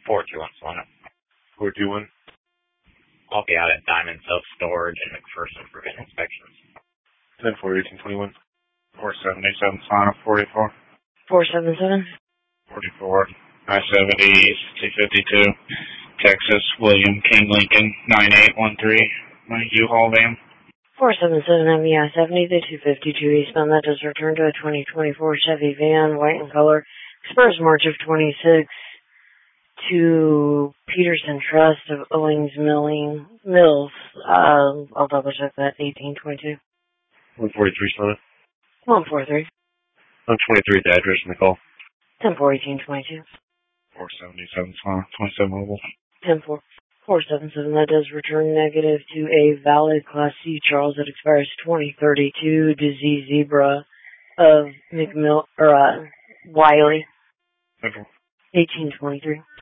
421 Solana. 421. I'll be out at Diamond Self-Storage and McPherson for getting inspections. 10-4-18-21. 477 Solana, 44. 477. 44. I-70, 252. Texas, William King Lincoln, 9813. My U-Haul van. 477 on the I-70, the 252 eastbound. That does return to a 2024 Chevy van, white in color. Expires March of 26 to Peterson Trust of Owings Mills. I'll double check that. 1822. 143 Solana. 143. 123 the address in the call. 10-4-18-22. 477 Solana, 27 mobile. 10-4-477. That does return negative to a valid Class C Charles that expires 2032 to Z Zebra of Wiley. 1823.